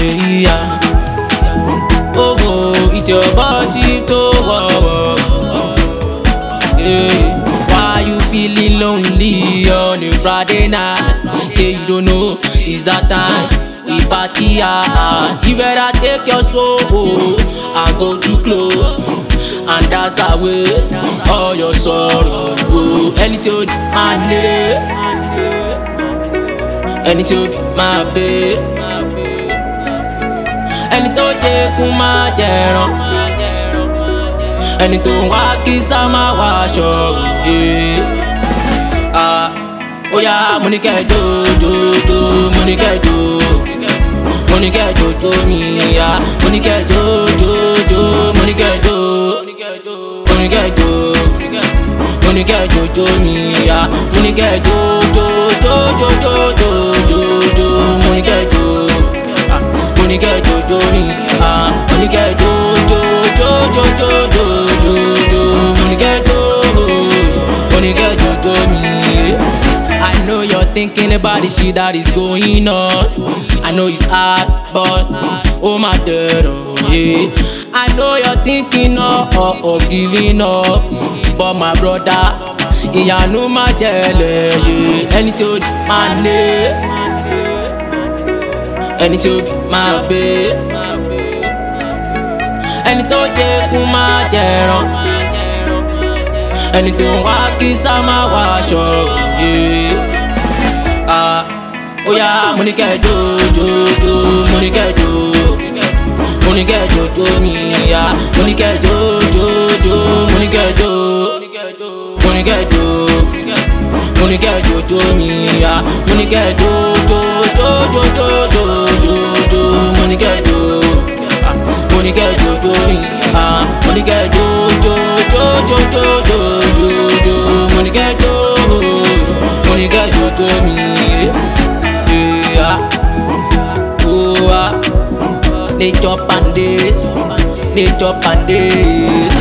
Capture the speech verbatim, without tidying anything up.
yeah. Oh, oh, it's your bossy to wow. Yeah. Why you feeling lonely on a Friday night? Say you don't know, it's that time. We party hard. You better take your soul and go to club and dance away all your sorrow. Anything my name, anything my babe, anything take my jero, anything walk is my wash. Ah, oh yeah, money get do do do, money get do. Money get do do me, yeah. Money get do do do, money get do, money get do, money get do do me, yeah. Money get do do do do do do do do, money get do, money get do do me, ah. Money get do do do do do do do do, money get do, money get do do me. I know you're thinking about the shit that is going on. I know it's hard, but oh my God, oh, yeah. I know you're thinking of, of, of giving up, but my brother, yeah, no my jelly, yeah. Anything my name, anything my babe, anything take my jero, anything walk is my wash, yeah. Ah. Oh yeah, money get do do do, money get do, money get do do me, yeah. Money get do do do, money get do, money get do, money get do do me, yeah. Money get do do do do do do do do, money get do, money get do do me, ah. Money get do do do do do do do do, money get do, money get do do me. Nature and days, nature and days.